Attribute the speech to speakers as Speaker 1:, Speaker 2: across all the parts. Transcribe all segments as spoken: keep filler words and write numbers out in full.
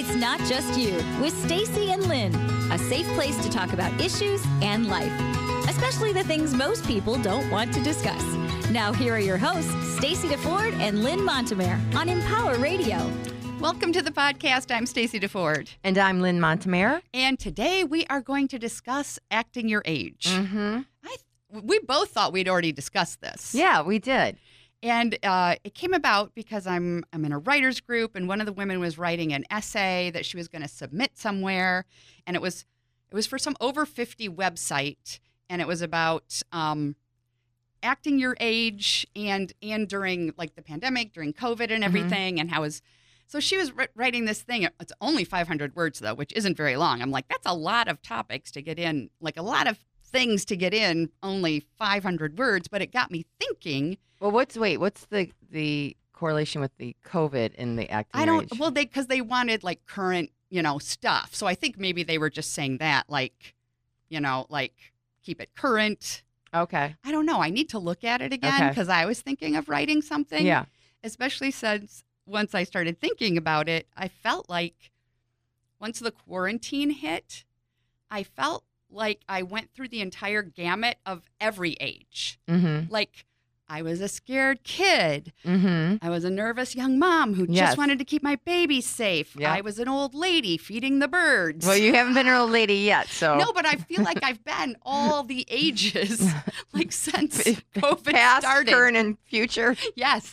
Speaker 1: It's Not Just You with Stacy and Lynn, a safe place to talk about issues and life, especially the things most people don't want to discuss. Now here are your hosts, Stacy DeFord and Lynn Montemare on Empower Radio.
Speaker 2: Welcome to the podcast. I'm Stacy DeFord.
Speaker 3: And I'm Lynn Montemare.
Speaker 2: And today we are going to discuss acting your age.
Speaker 3: Mm-hmm.
Speaker 2: I, we both thought we'd already discussed this.
Speaker 3: Yeah, we did.
Speaker 2: And uh, it came about because I'm I'm in a writer's group, and one of the women was writing an essay that she was going to submit somewhere, and it was it was for some over fifty website, and it was about um, acting your age and and during like the pandemic, during COVID and everything, mm-hmm. and how is so she was r- writing this thing. It's only five hundred words though, which isn't very long. I'm like, that's a lot of topics to get in, like a lot of things to get in, only five hundred words. But it got me thinking.
Speaker 3: Well, what's wait? What's the the correlation with the COVID in the acting?
Speaker 2: I don't.
Speaker 3: Age?
Speaker 2: Well, they because they wanted like current, you know, stuff. So I think maybe they were just saying that, like, you know, like keep it current.
Speaker 3: Okay.
Speaker 2: I don't know. I need to look at it again because
Speaker 3: okay.
Speaker 2: I was thinking of writing something.
Speaker 3: Yeah.
Speaker 2: Especially since once I started thinking about it, I felt like once the quarantine hit, I felt like I went through the entire gamut of every age.
Speaker 3: Mm-hmm.
Speaker 2: Like. I was a scared kid.
Speaker 3: Mm-hmm.
Speaker 2: I was a nervous young mom who
Speaker 3: yes.
Speaker 2: just wanted to keep my baby safe.
Speaker 3: Yep.
Speaker 2: I was an old lady feeding the birds.
Speaker 3: Well, you haven't been an old lady yet, so.
Speaker 2: No, but I feel like I've been all the ages, like since COVID
Speaker 3: past,
Speaker 2: started.
Speaker 3: current, and future.
Speaker 2: Yes,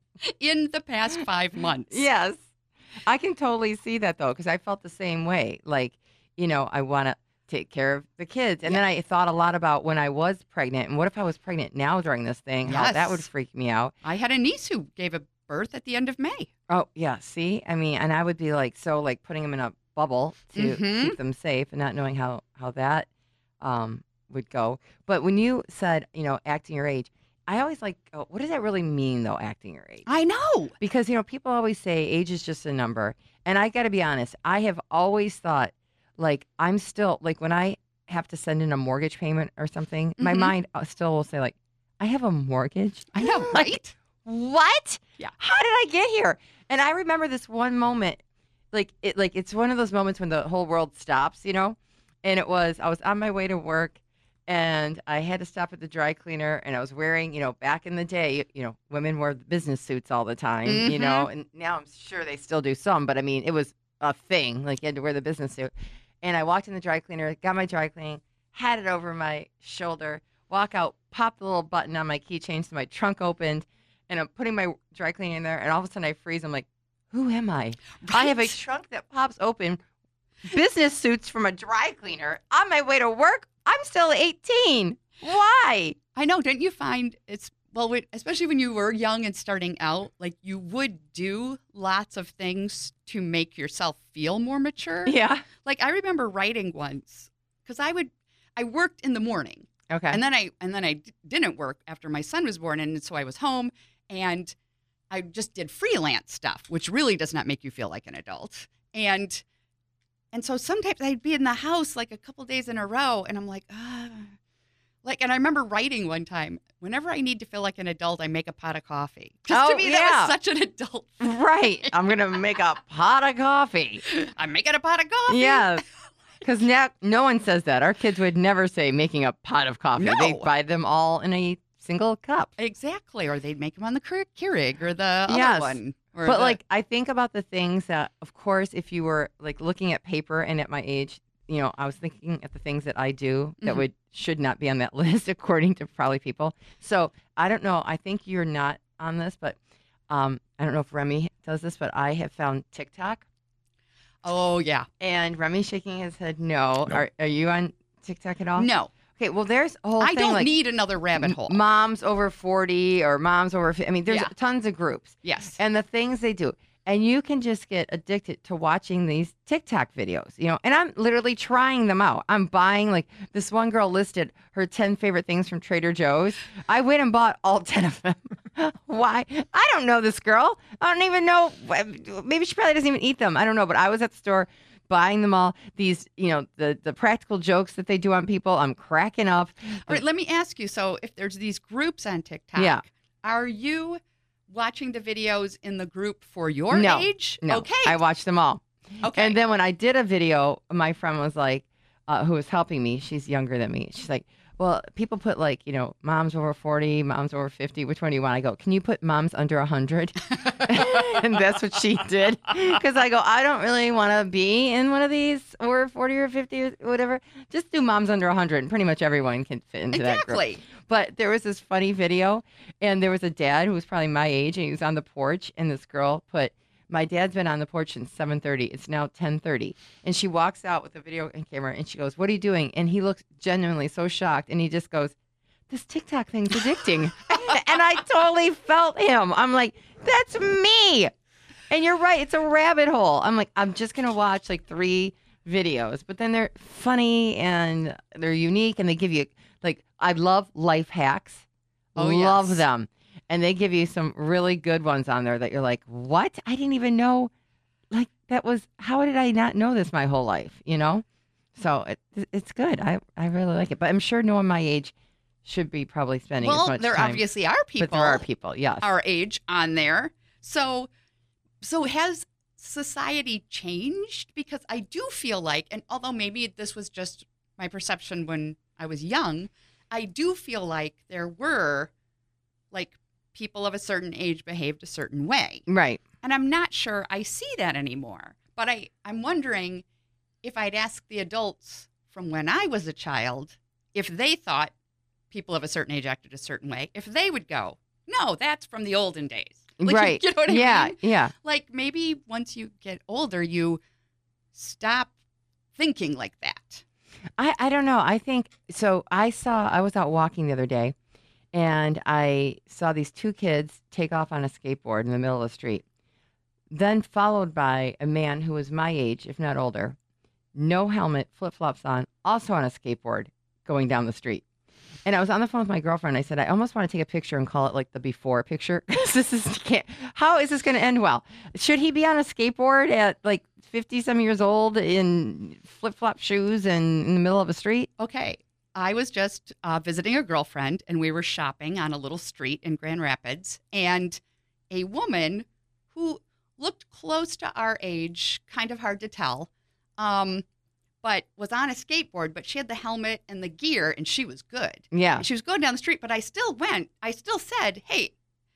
Speaker 2: in the past five months.
Speaker 3: Yes. I can totally see that, though, because I felt the same way. Like, you know, I want to take care of the kids. And yeah. then I thought a lot about when I was pregnant and what if I was pregnant now during this thing,
Speaker 2: yes.
Speaker 3: how that would freak me out.
Speaker 2: I had a niece who gave a birth at the end of May.
Speaker 3: Oh, yeah. See, I mean, and I would be like, so like putting them in a bubble to
Speaker 2: mm-hmm.
Speaker 3: keep them safe and not knowing how, how that um, would go. But when you said, you know, acting your age, I always like, oh, what does that really mean though, acting your age?
Speaker 2: I know.
Speaker 3: Because, you know, people always say age is just a number. And I got to be honest, I have always thought like I'm still like when I have to send in a mortgage payment or something, mm-hmm. my mind still will say like, I have a mortgage?
Speaker 2: I know,
Speaker 3: like,
Speaker 2: right?
Speaker 3: What?
Speaker 2: Yeah.
Speaker 3: How did I get here? And I remember this one moment, like it, like it's one of those moments when the whole world stops, you know? And it was, I was on my way to work and I had to stop at the dry cleaner and I was wearing, you know, back in the day, you know, women wore business suits all the time,
Speaker 2: mm-hmm.
Speaker 3: you know, and now I'm sure they still do some, but I mean, it was a thing, like you had to wear the business suit. And I walked in the dry cleaner, got my dry cleaning, had it over my shoulder, walk out, pop the little button on my keychain so my trunk opened, and I'm putting my dry cleaning in there, and all of a sudden I freeze. I'm like, who am I?
Speaker 2: Right.
Speaker 3: I have a trunk that pops open, business suits from a dry cleaner, on my way to work. I'm still eighteen. Why?
Speaker 2: I know. Don't you find it's, well, especially when you were young and starting out, like you would do lots of things to make yourself feel more mature.
Speaker 3: Yeah.
Speaker 2: Like I remember writing once because I would, I worked in the morning.
Speaker 3: Okay.
Speaker 2: And then I, and then I d- didn't work after my son was born. And so I was home and I just did freelance stuff, which really does not make you feel like an adult. And, and so sometimes I'd be in the house like a couple days in a row and I'm like, ah. Like, and I remember writing one time, whenever I need to feel like an adult, I make a pot of coffee. Just
Speaker 3: oh,
Speaker 2: to me,
Speaker 3: yeah.
Speaker 2: that was such an adult
Speaker 3: thing. Right. I'm going to make a pot of coffee.
Speaker 2: I'm making a pot of coffee.
Speaker 3: Yes. Because now no one says that. Our kids would never say making a pot of coffee.
Speaker 2: No.
Speaker 3: They buy them all in a single cup.
Speaker 2: Exactly. Or they'd make them on the Keurig or the
Speaker 3: yes.
Speaker 2: other one. Or
Speaker 3: but
Speaker 2: the...
Speaker 3: like, I think about the things that, of course, if you were like looking at paper and at my age, you know, I was thinking at the things that I do that
Speaker 2: mm-hmm.
Speaker 3: would should not be on that list, according to probably people. So I don't know. I think you're not on this, but um, I don't know if Remy does this, but I have found TikTok.
Speaker 2: Oh, yeah.
Speaker 3: And Remy's shaking his head no.
Speaker 4: No.
Speaker 3: Are, are you on TikTok at all?
Speaker 2: No.
Speaker 3: Okay, well, there's a whole
Speaker 2: I
Speaker 3: thing.
Speaker 2: don't
Speaker 3: like,
Speaker 2: need another rabbit hole.
Speaker 3: Moms over forty or moms over fifty. I mean, there's
Speaker 2: Yeah.
Speaker 3: tons of groups.
Speaker 2: Yes.
Speaker 3: And the things they do. And you can just get addicted to watching these TikTok videos, you know, and I'm literally trying them out. I'm buying, like, this one girl listed her ten favorite things from Trader Joe's. I went and bought all ten of them. Why? I don't know this girl. I don't even know. Maybe she probably doesn't even eat them. I don't know. But I was at the store buying them all. These, you know, the, the practical jokes that they do on people, I'm cracking up.
Speaker 2: All right, let me ask you. So if there's these groups on TikTok,
Speaker 3: Yeah.
Speaker 2: are you watching the videos in the group for your
Speaker 3: no,
Speaker 2: age?
Speaker 3: No,
Speaker 2: Okay.
Speaker 3: I watch them all.
Speaker 2: Okay.
Speaker 3: And then when I did a video, my friend was like, uh, who was helping me, she's younger than me. She's like, well, people put like, you know, moms over forty, moms over fifty. Which one do you want? I go, can you put moms under one hundred? And that's what she did. Because I go, I don't really want to be in one of these or forty or fifty or whatever. Just do moms under one hundred and pretty much everyone can fit into that group.
Speaker 2: Exactly.
Speaker 3: But there was this funny video and there was a dad who was probably my age and he was on the porch and this girl put, my dad's been on the porch since seven thirty. It's now ten thirty. And she walks out with the video camera and she goes, what are you doing? And he looks genuinely so shocked. And he just goes, this TikTok thing's addicting. And I totally felt him. I'm like, that's me. And you're right. It's a rabbit hole. I'm like, I'm just going to watch like three videos. But then they're funny and they're unique. And they give you, like, I love life hacks.
Speaker 2: Oh,
Speaker 3: love
Speaker 2: yes.
Speaker 3: them. And they give you some really good ones on there that you're like, what? I didn't even know. Like, that was, how did I not know this my whole life, you know? So it, it's good. I, I really like it. But I'm sure no one my age should be probably spending
Speaker 2: well,
Speaker 3: as much
Speaker 2: there
Speaker 3: time.
Speaker 2: obviously are people.
Speaker 3: But there are people, yes.
Speaker 2: Our age on there. So, so has society changed? Because I do feel like, and although maybe this was just my perception when I was young, I do feel like there were, like, people of a certain age behaved a certain way.
Speaker 3: Right.
Speaker 2: And I'm not sure I see that anymore. But I, I'm wondering if I'd ask the adults from when I was a child if they thought people of a certain age acted a certain way, if they would go, no, that's from the olden days. Like,
Speaker 3: right.
Speaker 2: You know what I
Speaker 3: yeah,
Speaker 2: mean?
Speaker 3: Yeah.
Speaker 2: Like maybe once you get older, you stop thinking like that.
Speaker 3: I, I don't know. I think, so I saw, I was out walking the other day and I saw these two kids take off on a skateboard in the middle of the street, then followed by a man who was my age, if not older, no helmet, flip-flops on, also on a skateboard going down the street. And I was on the phone with my girlfriend. I said, I almost want to take a picture and call it like the before picture. This is, can't, how is this going to end well? Should he be on a skateboard at like fifty some years old in flip-flop shoes and in the middle of a street?
Speaker 2: Okay. I was just uh, visiting a girlfriend and we were shopping on a little street in Grand Rapids. And a woman who looked close to our age, kind of hard to tell, um, but was on a skateboard, but she had the helmet and the gear and she was good.
Speaker 3: Yeah.
Speaker 2: She was going down the street, but I still went, I still said, hey,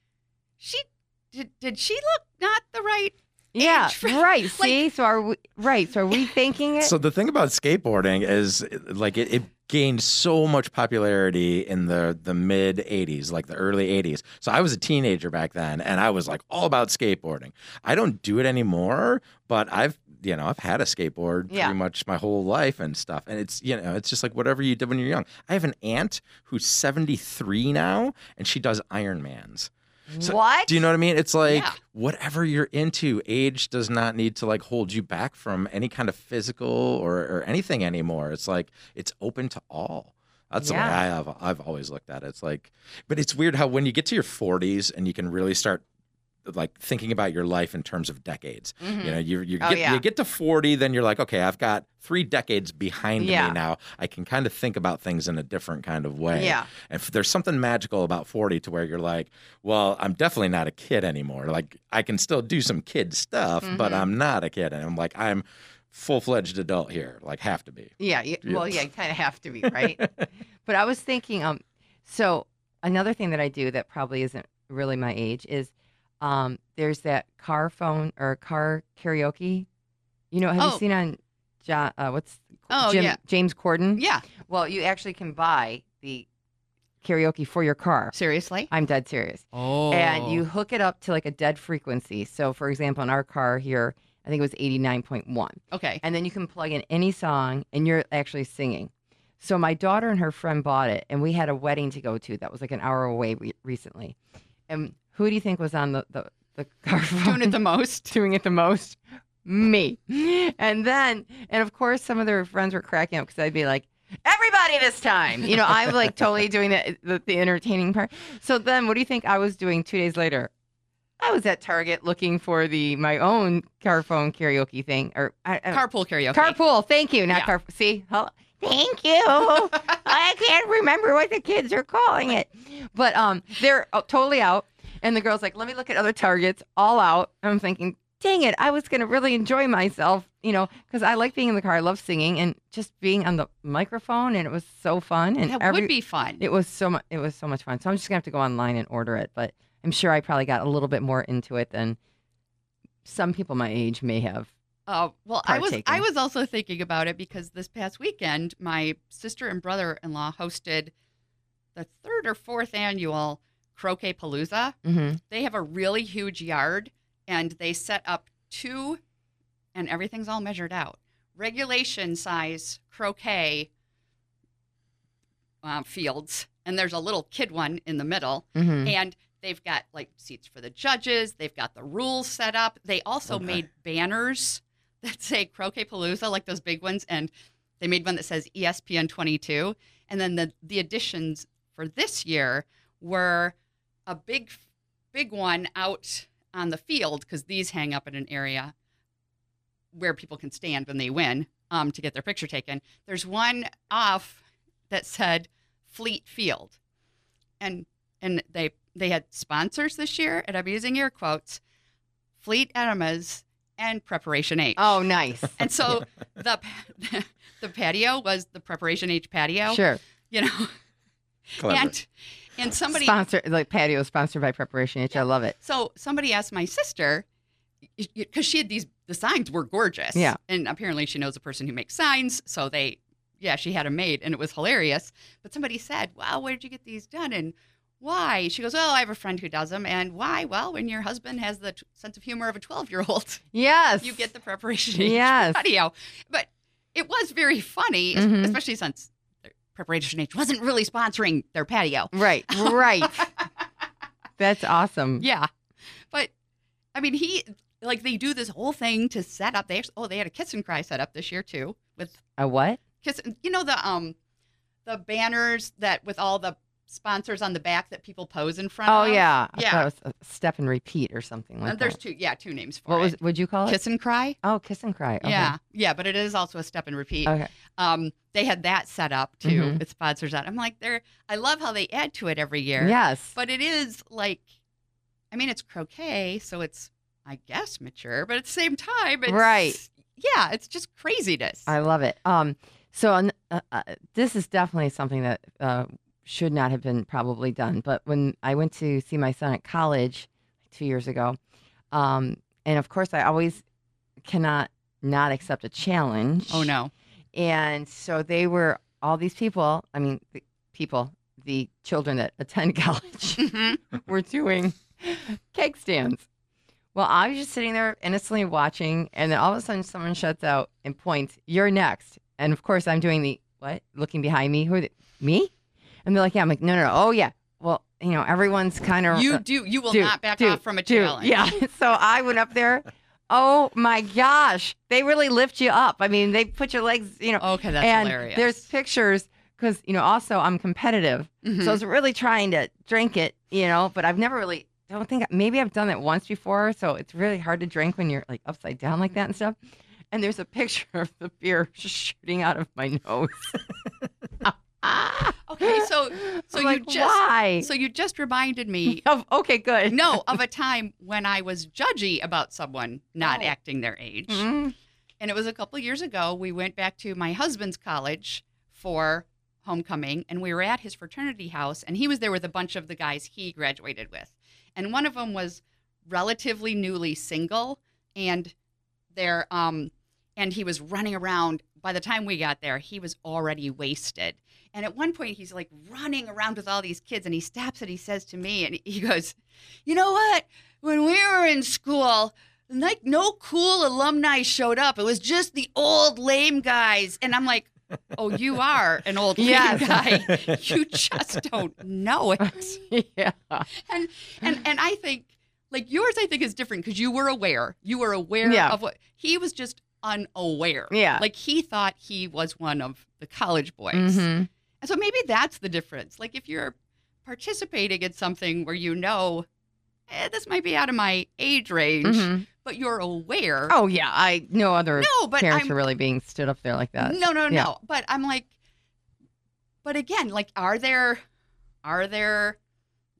Speaker 2: she, did, did she look not the right
Speaker 3: Yeah,
Speaker 2: age for-
Speaker 3: right.
Speaker 2: like-
Speaker 3: See, so are we, right. So are we thinking it?
Speaker 4: So the thing about skateboarding is, like, it, it gained so much popularity in the the mid eighties, like the early eighties. So I was a teenager back then, and I was like all about skateboarding. I don't do it anymore, but I've you know I've had a skateboard
Speaker 3: Yeah.
Speaker 4: pretty much my whole life and stuff. And it's you know it's just like whatever you did when you're young. I have an aunt who's seventy-three now, and she does Ironmans. So,
Speaker 3: what?
Speaker 4: Do you know what I mean? It's like
Speaker 2: Yeah.
Speaker 4: whatever you're into, age does not need to like hold you back from any kind of physical or, or anything anymore. It's like it's open to all. That's the way
Speaker 3: Yeah.
Speaker 4: I have. I've always looked at it. It's like, but it's weird how when you get to your forties and you can really start like thinking about your life in terms of decades.
Speaker 2: Mhm.
Speaker 4: You know, you you
Speaker 3: Oh,
Speaker 4: get
Speaker 3: yeah.
Speaker 4: you get to forty, then you're like, okay, I've got three decades behind
Speaker 3: Yeah.
Speaker 4: me now. I can kind of think about things in a different kind of way.
Speaker 3: Yeah.
Speaker 4: And if there's something magical about forty to where you're like, well, I'm definitely not a kid anymore. Like I can still do some kid stuff, but
Speaker 2: Mhm.
Speaker 4: I'm not a kid. And I'm like, I'm full-fledged adult here, like have to be.
Speaker 3: Yeah, you,
Speaker 4: Yeah.
Speaker 3: well, yeah, you kind of have to be, right? But I was thinking, um, so another thing that I do that probably isn't really my age is, um, there's that car phone or car karaoke. You know, have
Speaker 2: Oh.
Speaker 3: you seen on John? Uh, what's
Speaker 2: Oh,
Speaker 3: Jim,
Speaker 2: yeah.
Speaker 3: James Corden?
Speaker 2: Yeah.
Speaker 3: Well, you actually can buy the karaoke for your car.
Speaker 2: Seriously?
Speaker 3: I'm dead serious.
Speaker 2: Oh.
Speaker 3: And you hook it up to like a dead frequency. So, for example, in our car here, I think it was eighty-nine point one.
Speaker 2: Okay.
Speaker 3: And then you can plug in any song and you're actually singing. So my daughter and her friend bought it, and we had a wedding to go to that was like an hour away re- recently. And who do you think was on the, the, the car phone?
Speaker 2: Doing it the most.
Speaker 3: Doing it the most? Me. And then, and of course, some of their friends were cracking up because I'd be like, everybody this time. You know, I'm like totally doing the, the, the entertaining part. So then what do you think I was doing two days later? I was at Target looking for the my own car phone karaoke thing. or I, I,
Speaker 2: Carpool karaoke.
Speaker 3: Carpool, thank you, not
Speaker 2: Yeah.
Speaker 3: car. See, Hello. Thank you. I can't remember what the kids are calling it, but um, they're uh, totally out. And the girl's like, "Let me look at other Targets, all out." I'm thinking, dang it, I was going to really enjoy myself, you know, because I like being in the car. I love singing and just being on the microphone, and it was so fun. And
Speaker 2: That
Speaker 3: every,
Speaker 2: would be fun.
Speaker 3: It was so much. It was so much fun. So I'm just gonna have to go online and order it. But I'm sure I probably got a little bit more into it than some people my age may have.
Speaker 2: Uh, well, I was
Speaker 3: partaken.
Speaker 2: I was also thinking about it because this past weekend, my sister and brother-in-law hosted the third or fourth annual Croquet Palooza.
Speaker 3: Mm-hmm.
Speaker 2: They have a really huge yard, and they set up two, and everything's all measured out, regulation size croquet uh, fields, and there's a little kid one in the middle,
Speaker 3: Mm-hmm.
Speaker 2: and they've got like seats for the judges. They've got the rules set up. They also
Speaker 4: Okay.
Speaker 2: made banners that say Croquet Palooza, like those big ones, and they made one that says E S P N twenty-two. And then the the additions for this year were a big, big one out on the field, because these hang up in an area where people can stand when they win um, to get their picture taken. There's one off that said Fleet Field, and and they they had sponsors this year, and I'm using air quotes, Fleet Enemas and Preparation H.
Speaker 3: Oh, nice.
Speaker 2: And so the the patio was the Preparation H patio,
Speaker 3: Sure.
Speaker 2: you know,
Speaker 4: Clever.
Speaker 2: and and somebody
Speaker 3: Sponsor like patio sponsored by Preparation H. I love it.
Speaker 2: So somebody asked my sister, because she had these, the signs were gorgeous.
Speaker 3: Yeah.
Speaker 2: And apparently she knows a person who makes signs. So they, yeah, she had them made, and it was hilarious. But somebody said, wow, where did you get these done? And why? She goes, oh, I have a friend who does them. And why? Well, when your husband has the t- sense of humor of a twelve-year-old,
Speaker 3: Yes.
Speaker 2: you get the Preparation H
Speaker 3: Yes.
Speaker 2: patio. But it was very funny, es-
Speaker 3: Mhm.
Speaker 2: especially since Preparation H wasn't really sponsoring their patio.
Speaker 3: Right. Right. That's awesome.
Speaker 2: Yeah. But I mean, he, like, they do this whole thing to set up. They actually, oh, they had a Kiss and Cry set up this year too, with
Speaker 3: A what?
Speaker 2: Kiss. You know the um, the banners that with all the sponsors on the back that people pose in front
Speaker 3: Oh
Speaker 2: of.
Speaker 3: yeah. I
Speaker 2: Yeah.
Speaker 3: thought it was a step and repeat or something like
Speaker 2: And there's
Speaker 3: that.
Speaker 2: two, yeah, two names for
Speaker 3: What
Speaker 2: it.
Speaker 3: was? Would you call it?
Speaker 2: Kiss and Cry.
Speaker 3: Oh, kiss and cry. Okay.
Speaker 2: Yeah, yeah, but it is also a step and repeat.
Speaker 3: Okay.
Speaker 2: Um, they had that set up too
Speaker 3: Mhm.
Speaker 2: with sponsors on. I'm like, they're. I love how they add to it every year.
Speaker 3: Yes.
Speaker 2: But it is like, I mean, it's croquet, so it's, I guess, mature, but at the same time, it's,
Speaker 3: Right.
Speaker 2: Yeah, it's just craziness.
Speaker 3: I love it. Um, so uh, uh, this is definitely something that uh, should not have been probably done. But when I went to see my son at college two years ago, um, and of course I always cannot not accept a challenge.
Speaker 2: oh no.
Speaker 3: And so they were all these people. I mean, the people, the children that attend college,
Speaker 2: Mhm.
Speaker 3: were doing cake stands. Well, I was just sitting there innocently watching, and then all of a sudden someone shuts out and points, "You're next." And of course, I'm doing the what? Looking behind me. Who are they? Me? And they're like, "Yeah." I'm like, "No, no, no. Oh, yeah. Well, you know, everyone's kind of
Speaker 2: You do. You will
Speaker 3: do,
Speaker 2: not back
Speaker 3: do,
Speaker 2: off from a
Speaker 3: do.
Speaker 2: challenge.
Speaker 3: Yeah. So I went up there. Oh my gosh, they really lift you up. I mean, they put your legs, you know.
Speaker 2: Okay, that's
Speaker 3: and
Speaker 2: hilarious.
Speaker 3: there's pictures because you know. Also, I'm competitive,
Speaker 2: Mhm.
Speaker 3: so I was really trying to drink it, you know. But I've never really. I don't think maybe I've done it once before, so it's really hard to drink when you're like upside down like that and stuff. And there's a picture of the beer just shooting out of my nose.
Speaker 2: Okay, so so
Speaker 3: I'm
Speaker 2: you
Speaker 3: like,
Speaker 2: just
Speaker 3: why?
Speaker 2: so you just reminded me.
Speaker 3: Oh, okay, good.
Speaker 2: No, of a time when I was judgy about someone not
Speaker 3: Oh.
Speaker 2: acting their age.
Speaker 3: Mm,
Speaker 2: And it was a couple of years ago. We went back to my husband's college for homecoming, and we were at his fraternity house, and he was there with a bunch of the guys he graduated with. And one of them was relatively newly single, and there um and he was running around. By the time we got there, he was already wasted. And at one point, he's like running around with all these kids, and he stops and he says to me, and he goes, "You know what? When we were in school, like no cool alumni showed up. It was just the old lame guys." And I'm like, "Oh, you are an old lame
Speaker 3: Yes.
Speaker 2: guy. You just don't know it."
Speaker 3: yeah.
Speaker 2: And and and I think like yours, I think is different because you were aware. You were aware
Speaker 3: Yeah.
Speaker 2: of what he was just unaware.
Speaker 3: Yeah.
Speaker 2: Like he thought he was one of the college boys.
Speaker 3: Mhm.
Speaker 2: And so maybe that's the difference. Like if you're participating in something where you know, eh, this might be out of my age range,
Speaker 3: Mhm.
Speaker 2: but you're aware.
Speaker 3: Oh yeah, I no other
Speaker 2: no, but
Speaker 3: parents
Speaker 2: I'm
Speaker 3: are really being stood up there like that.
Speaker 2: no, no,
Speaker 3: Yeah.
Speaker 2: no. But I'm like, but again, like, are there, are there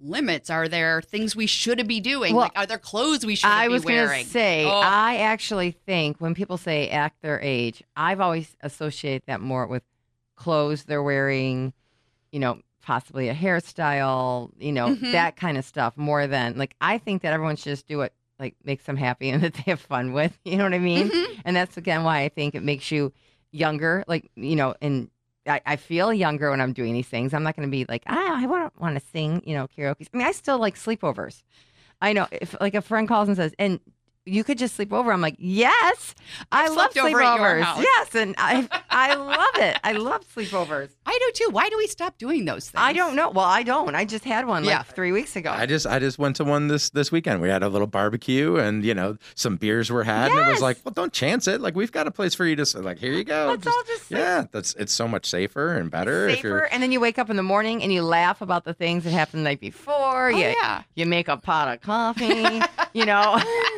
Speaker 2: limits? Are there things we should be doing?
Speaker 3: Well,
Speaker 2: like, are there clothes we should
Speaker 3: I
Speaker 2: be
Speaker 3: was
Speaker 2: wearing?
Speaker 3: going to say,
Speaker 2: Oh.
Speaker 3: I actually think when people say act their age, I've always associated that more with clothes they're wearing, you know, possibly a hairstyle, you know,
Speaker 2: Mhm.
Speaker 3: that kind of stuff more than like, I think that everyone should just do what like makes them happy and that they have fun with, you know what I mean?
Speaker 2: Mhm.
Speaker 3: And that's again why I think it makes you younger, like, you know, and I, I feel younger when I'm doing these things. I'm not going to be like, ah, I want to want to sing, you know, karaoke. I mean, I still like sleepovers. I know if like a friend calls and says, and you could just sleep over. I'm like, yes, I
Speaker 2: I've
Speaker 3: love
Speaker 2: slept over at your
Speaker 3: sleepovers.
Speaker 2: house.
Speaker 3: Yes, and I I love it. I love sleepovers.
Speaker 2: I do too. Why do we stop doing those things?
Speaker 3: I don't know. Well, I don't. I just had one like
Speaker 2: Yeah.
Speaker 3: three weeks ago.
Speaker 4: I just I just went to one this this weekend. We had a little barbecue, and you know some beers were had, and it
Speaker 3: Yes.
Speaker 4: was like, well, don't chance it. Like we've got a place for you to s- like. Here you go.
Speaker 3: Let's all just sleep.
Speaker 4: yeah. That's it's so much safer and better if
Speaker 3: Safer,
Speaker 4: you're.
Speaker 3: and then you wake up in the morning and you laugh about the things that happened the night before.
Speaker 2: Oh,
Speaker 3: you,
Speaker 2: yeah.
Speaker 3: you make a pot of coffee, you know.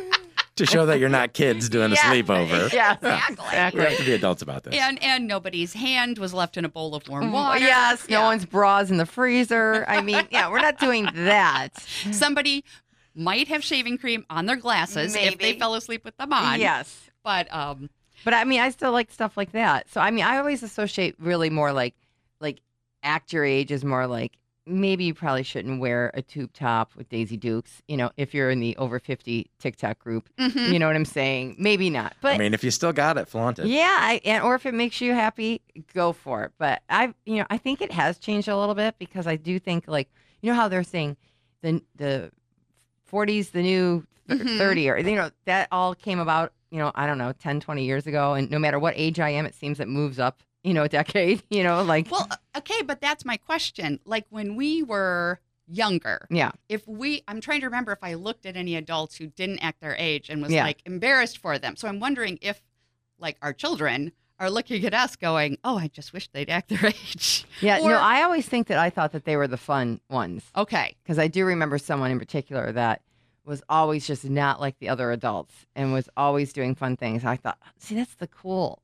Speaker 4: To show that you're not kids doing a
Speaker 3: Yeah.
Speaker 4: sleepover.
Speaker 3: Yes,
Speaker 2: Exactly.
Speaker 4: We have
Speaker 3: exactly.
Speaker 4: to be adults about this.
Speaker 2: And and nobody's hand was left in a bowl of warm
Speaker 3: Mm,
Speaker 2: water.
Speaker 3: Yes, no
Speaker 2: Yeah.
Speaker 3: one's bras in the freezer. I mean, yeah, we're not doing that.
Speaker 2: Somebody might have shaving cream on their glasses if they
Speaker 3: Maybe.
Speaker 2: fell asleep with them on.
Speaker 3: Yes.
Speaker 2: But um,
Speaker 3: But I mean, I still like stuff like that. So I mean, I always associate really more like like act your age is more like maybe you probably shouldn't wear a tube top with Daisy Dukes, you know, if you're in the over fifty TikTok group.
Speaker 2: mhm.
Speaker 3: You know what I'm saying? Maybe not. But
Speaker 4: I mean, if you still got it, flaunt it.
Speaker 3: yeah, I, and or if it makes you happy, go for it. But I, you know, I think it has changed a little bit because I do think like you know how they're saying the the forties the new th-
Speaker 2: Mhm.
Speaker 3: thirty or you know that all came about you know I don't know ten, twenty years ago, and no matter what age I am, it seems it moves up you know a decade. You know, like
Speaker 2: Well, okay, but that's my question. Like when we were younger,
Speaker 3: yeah,
Speaker 2: if we, I'm trying to remember if I looked at any adults who didn't act their age and was
Speaker 3: Yeah.
Speaker 2: like embarrassed for them. So I'm wondering if, like, our children are looking at us going, "Oh, I just wish they'd act their age."
Speaker 3: yeah.
Speaker 2: Or-
Speaker 3: no, I always think that I thought that they were the fun ones.
Speaker 2: Okay.
Speaker 3: Because I do remember someone in particular that was always just not like the other adults and was always doing fun things. I thought, see, that's the cool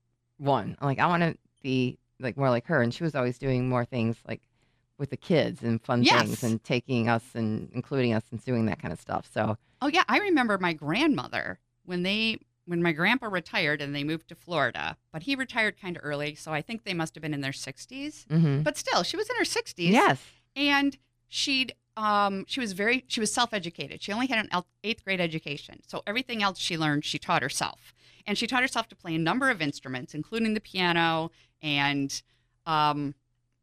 Speaker 3: one. Like, I want to be like more like her. And she was always doing more things like with the kids and fun
Speaker 2: Yes.
Speaker 3: things and taking us and including us and doing that kind of stuff. So,
Speaker 2: Oh yeah, I remember my grandmother when they when my grandpa retired and they moved to Florida, but he retired kind of early, so I think they must have been in their sixties.
Speaker 3: mhm.
Speaker 2: But still, she was in her sixties.
Speaker 3: yes.
Speaker 2: And she'd um she was very she was self-educated. She only had an el- eighth grade education. So everything else she learned, she taught herself. And she taught herself to play a number of instruments, including the piano and um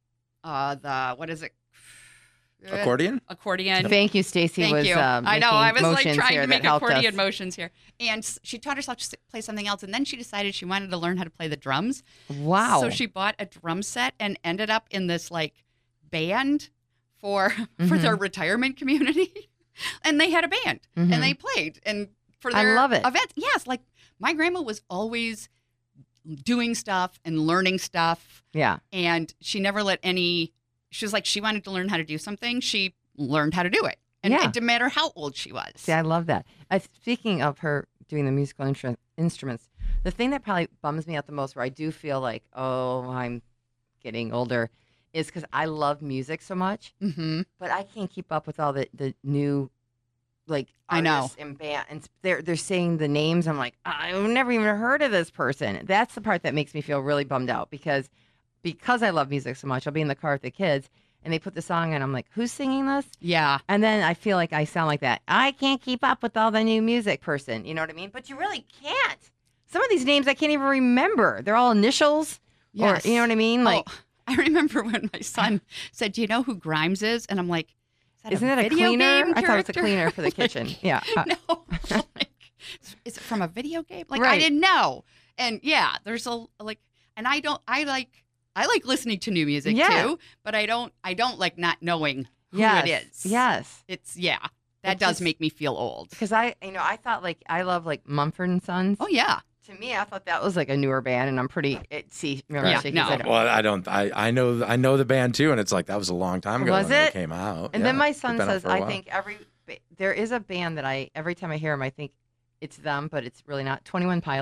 Speaker 2: uh the what is it? Uh,
Speaker 4: Accordion?
Speaker 2: Accordion.
Speaker 3: Thank you, Stacy.
Speaker 2: Thank
Speaker 3: was,
Speaker 2: you.
Speaker 3: Uh,
Speaker 2: I know.
Speaker 3: making
Speaker 2: I was like
Speaker 3: motions
Speaker 2: trying
Speaker 3: here
Speaker 2: to make
Speaker 3: that helped
Speaker 2: accordion
Speaker 3: us.
Speaker 2: motions here. And s- she taught herself to s- play something else. And then she decided she wanted to learn how to play the drums.
Speaker 3: Wow.
Speaker 2: So she bought a drum set and ended up in this like band for for
Speaker 3: Mhm.
Speaker 2: their retirement community. And they had a band
Speaker 3: Mhm.
Speaker 2: and they played and for
Speaker 3: I
Speaker 2: their
Speaker 3: love it.
Speaker 2: events. Yes, like my grandma was always doing stuff and learning stuff,
Speaker 3: yeah.
Speaker 2: and she never let any. She was like she wanted to learn how to do something. She learned how to do it, and
Speaker 3: Yeah.
Speaker 2: it didn't matter how old she was.
Speaker 3: See, I love that. Uh, speaking of her doing the musical instru- instruments, the thing that probably bums me out the most, where I do feel like, oh, I'm getting older, is because I love music so much,
Speaker 2: Mm-hmm.
Speaker 3: but I can't keep up with all the, the new, like,
Speaker 2: I know.
Speaker 3: artists and band, and they're they're saying the names. I'm like, I've never even heard of this person. That's the part that makes me feel really bummed out because because I love music so much. I'll be in the car with the kids, and they put the song, and I'm like, who's singing this?
Speaker 2: Yeah.
Speaker 3: And then I feel like I sound like that. I can't keep up with all the new music person. You know what I mean? But you really can't. Some of these names I can't even remember. They're all initials.
Speaker 2: Yes.
Speaker 3: Or, you know what I mean? Like,
Speaker 2: Oh, I remember when my son said, "Do you know who Grimes is?" And I'm like, "Is that
Speaker 3: isn't
Speaker 2: a
Speaker 3: it a
Speaker 2: video
Speaker 3: cleaner?
Speaker 2: game
Speaker 3: I thought it was a
Speaker 2: character?"
Speaker 3: cleaner for the
Speaker 2: Like,
Speaker 3: kitchen. Yeah. Uh,
Speaker 2: No. Like, is it from a video game? Like I
Speaker 3: Right.
Speaker 2: didn't know. And yeah, there's a like, and I don't. I like. I like listening to new music
Speaker 3: Yeah.
Speaker 2: too, but I don't. I don't like not knowing who
Speaker 3: yes.
Speaker 2: it is.
Speaker 3: Yes.
Speaker 2: It's yeah. That
Speaker 3: It
Speaker 2: does
Speaker 3: just-
Speaker 2: make me feel old.
Speaker 3: Because I, you know, I thought like, I love like Mumford and Sons.
Speaker 2: Oh yeah.
Speaker 3: To me, I thought that was like a newer band, and I'm pretty, it, see, remember,
Speaker 2: Yeah,
Speaker 3: shaking
Speaker 2: no.
Speaker 3: his head.
Speaker 4: Well, I don't. I, I know. I know the band too, and it's like that was a long time ago
Speaker 3: Was
Speaker 4: when
Speaker 3: it?
Speaker 4: they came out.
Speaker 3: And
Speaker 4: Yeah,
Speaker 3: then my
Speaker 4: they've
Speaker 3: son
Speaker 4: been out
Speaker 3: says,
Speaker 4: for a
Speaker 3: I
Speaker 4: while.
Speaker 3: think every ba- there is a band that I every time I hear them, I think it's them, but it's really not. twenty-one Pilots.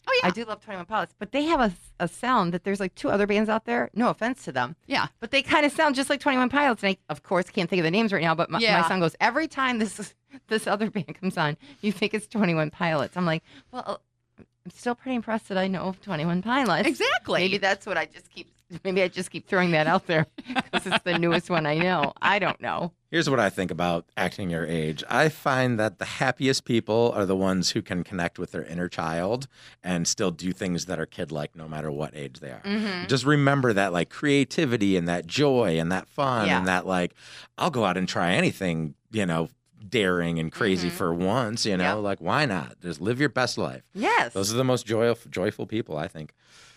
Speaker 2: Oh, yeah.
Speaker 3: I do love twenty-one Pilots, but they have a, a sound that there's like two other bands out there. No offense to them.
Speaker 2: Yeah.
Speaker 3: But they kind of sound just like twenty-one Pilots. And I, of course, can't think of the names right now, but my,
Speaker 2: Yeah.
Speaker 3: my son goes, every time this this other band comes on, you think it's twenty-one Pilots. I'm like, well, I'm still pretty impressed that I know twenty-one Pilots.
Speaker 2: Exactly.
Speaker 3: Maybe that's what I just keep, maybe I just keep throwing that out there because it's the newest one I know. I don't know.
Speaker 4: Here's what I think about acting your age. I find that the happiest people are the ones who can connect with their inner child and still do things that are kid-like no matter what age they are.
Speaker 3: Mm-hmm.
Speaker 4: Just remember that like creativity and that joy and that fun
Speaker 3: Yeah.
Speaker 4: and that like, I'll go out and try anything, you know, daring and crazy
Speaker 3: Mhm.
Speaker 4: for once, you know,
Speaker 3: Yep.
Speaker 4: like why not? Just live your best life.
Speaker 3: Yes.
Speaker 4: Those are the most joyful, joyful people, I think.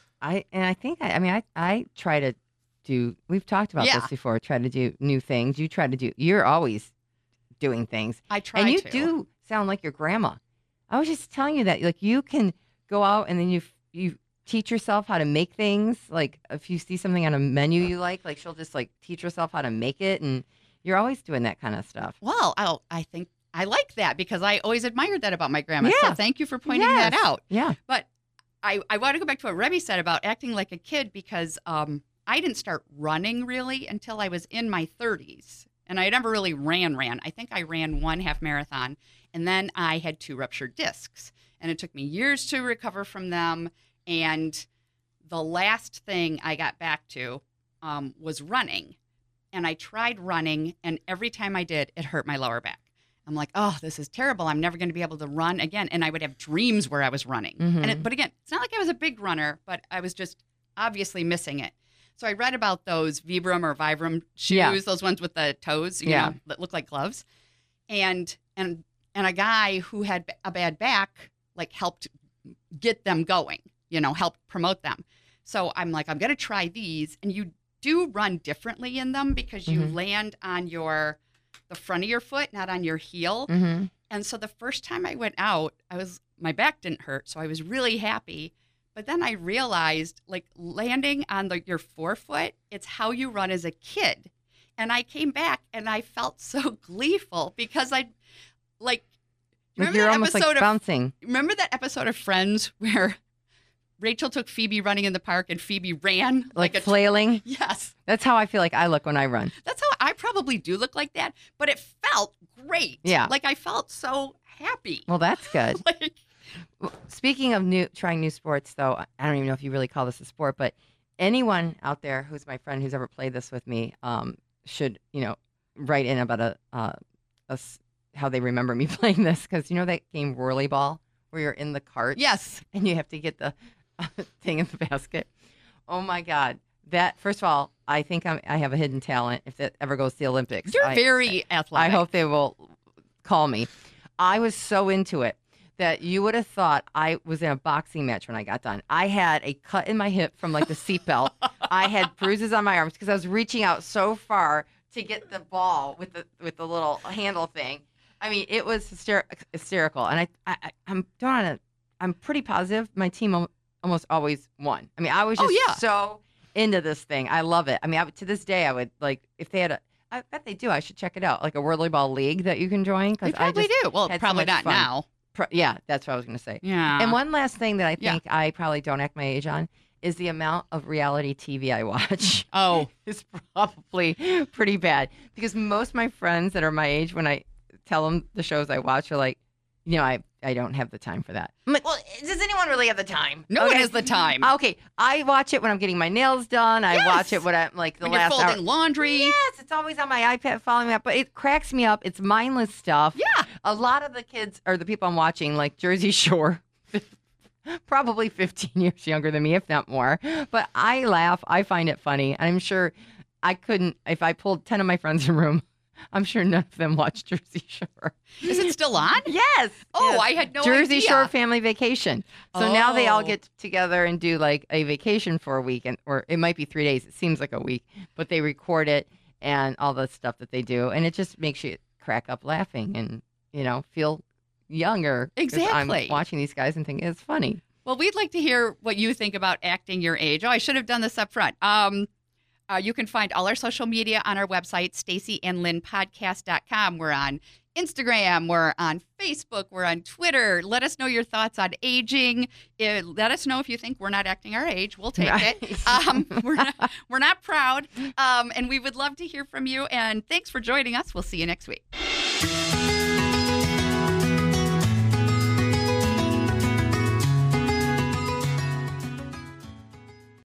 Speaker 3: I and I think I, I mean I I try to do. We've talked about
Speaker 2: Yeah.
Speaker 3: this before. Try to do new things. You try to do. You're always doing things,
Speaker 2: I try
Speaker 3: and you
Speaker 2: to.
Speaker 3: do sound like your grandma. I was just telling you that like you can go out and then you you teach yourself how to make things. Like if you see something on a menu you like, like she'll just like teach herself how to make it, and you're always doing that kind of stuff.
Speaker 2: Well, I'll, I think I like that because I always admired that about my grandma.
Speaker 3: Yeah.
Speaker 2: So thank you for pointing that
Speaker 3: Yes.
Speaker 2: out.
Speaker 3: Yeah.
Speaker 2: But I, I want to go back to what Rebby said about acting like a kid because um, I didn't start running really until I was in my thirties. And I never really ran, ran. I think I ran one half marathon. And then I had two ruptured discs. And it took me years to recover from them. And the last thing I got back to um, was running. And I tried running. And every time I did, it hurt my lower back. I'm like, oh, this is terrible. I'm never going to be able to run again. And I would have dreams where I was running.
Speaker 3: Mhm.
Speaker 2: And it, but again, it's not like I was a big runner, but I was just obviously missing it. So I read about those Vibram or Vibram shoes,
Speaker 3: Yeah.
Speaker 2: those ones with the toes, you
Speaker 3: Yeah.
Speaker 2: know, that look like gloves. And and and a guy who had a bad back like helped get them going, you know, help promote them. So I'm like, I'm going to try these. And you do run differently in them because you
Speaker 3: Mhm.
Speaker 2: land on your the front of your foot, not on your heel.
Speaker 3: Mm-hmm.
Speaker 2: And so the first time I went out, I was my back didn't hurt, so I was really happy. But then I realized, like landing on the, your forefoot, it's how you run as a kid. And I came back and I felt so gleeful because I, like,
Speaker 3: Like
Speaker 2: remember
Speaker 3: you're
Speaker 2: that
Speaker 3: almost
Speaker 2: episode
Speaker 3: like
Speaker 2: of
Speaker 3: bouncing.
Speaker 2: remember that episode of Friends where Rachel took Phoebe running in the park and Phoebe ran
Speaker 3: Like,
Speaker 2: a
Speaker 3: flailing.
Speaker 2: yes.
Speaker 3: That's how I feel like I look when I run.
Speaker 2: That's how I probably do look like that, but it felt great.
Speaker 3: Yeah.
Speaker 2: Like I felt so happy.
Speaker 3: Well, that's good.
Speaker 2: Like,
Speaker 3: Well, speaking of new trying new sports, though, I don't even know if you really call this a sport, but anyone out there who's my friend who's ever played this with me um, should, you know, write in about a, uh, a s- how they remember me playing this because you know that game Whirly Ball where you're in the cart
Speaker 2: yes.
Speaker 3: and you have to get the thing in the basket. Oh my God! That first of all, I think I'm, I have a hidden talent. If that ever goes to the Olympics,
Speaker 2: You're
Speaker 3: I-
Speaker 2: very athletic.
Speaker 3: I hope they will call me. I was so into it that you would have thought I was in a boxing match when I got done. I had a cut in my hip from like the seatbelt. I had bruises on my arms because I was reaching out so far to get the ball with the with the little handle thing. I mean, it was hyster- hysterical, and I, I I'm don't wanna, I'm pretty positive my team al- almost always won. I mean, I was
Speaker 2: Oh,
Speaker 3: just
Speaker 2: yeah.
Speaker 3: so into this thing. I love it. I mean, I, would- to this day, I would like if they had a. I bet they do. I should check it out, like a Whirly Ball league that you can join.
Speaker 2: They
Speaker 3: Because I
Speaker 2: probably
Speaker 3: just,
Speaker 2: do. Well,
Speaker 3: had so
Speaker 2: probably
Speaker 3: much
Speaker 2: not
Speaker 3: fun.
Speaker 2: now.
Speaker 3: pro- yeah, that's what I was going to say.
Speaker 2: Yeah.
Speaker 3: And one last thing that I
Speaker 2: Yeah.
Speaker 3: think I probably don't act my age on is the amount of reality T V I watch.
Speaker 2: Oh,
Speaker 3: is probably pretty bad because most of my friends that are my age, when I tell them the shows I watch, are like, you know, I, I don't have the time for that. I'm like, well, does anyone really have the time?
Speaker 2: no one
Speaker 3: Okay.
Speaker 2: has the time.
Speaker 3: Okay, I watch it when I'm getting my nails done. I
Speaker 2: Yes.
Speaker 3: watch it when I'm like the
Speaker 2: when you're
Speaker 3: last hour.
Speaker 2: folding laundry.
Speaker 3: Yes, it's always on my iPad following me up, but it cracks me up. It's mindless stuff.
Speaker 2: Yeah.
Speaker 3: A lot of the kids or the people I'm watching, like Jersey Shore, probably fifteen years younger than me, if not more. But I laugh. I find it funny. I'm sure I couldn't, if I pulled ten of my friends in a room, I'm sure none of them watch Jersey Shore.
Speaker 2: Is it still on?
Speaker 3: Yes.
Speaker 2: Oh,
Speaker 3: yes.
Speaker 2: I had no
Speaker 3: Jersey
Speaker 2: idea.
Speaker 3: Shore Family Vacation. So now they all
Speaker 2: Oh.
Speaker 3: get together and do like a vacation for a week, and or it might be three days. It seems like a week, but they record it and all the stuff that they do, and it just makes you crack up laughing and you know feel younger. 'cause
Speaker 2: Exactly.
Speaker 3: I'm watching these guys and thinking it's funny.
Speaker 2: Well, we'd like to hear what you think about acting your age. Oh, I should have done this up front. Um, uh, you can find all our social media on our website, stacy and lynn podcast dot com. We're on Instagram. We're on Facebook. We're on Twitter. Let us know your thoughts on aging. Uh, let us know if you think we're not acting our age. We'll take
Speaker 3: Right.
Speaker 2: it. Um, we're not, we're not proud, um, and we would love to hear from you. And thanks for joining us. We'll see you next week.